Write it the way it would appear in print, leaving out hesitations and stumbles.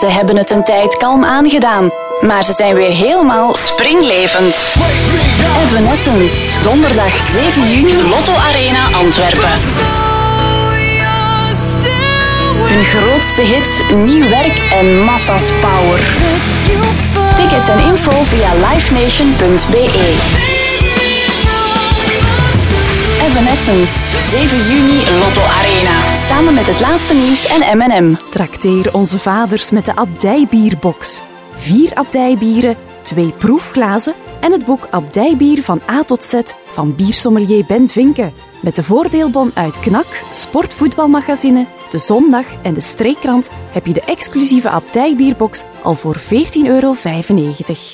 Ze hebben het een tijd kalm aangedaan, maar ze zijn weer helemaal springlevend. Evanescence, donderdag 7 juni, Lotto Arena Antwerpen. Hun grootste hits, nieuw werk en massa's power. Tickets en info via livenation.be. Evanescence, 7 juni, Lotto Arena. Samen met het laatste nieuws en M&M. Trakteer onze vaders met de Abdijbierbox. 4 abdijbieren, 2 proefglazen en het boek Abdijbier van A tot Z van biersommelier Ben Vinken. Met de voordeelbon uit KNAK, Sportvoetbalmagazine, De Zondag en de Streekkrant heb je de exclusieve Abdijbierbox al voor €14,95.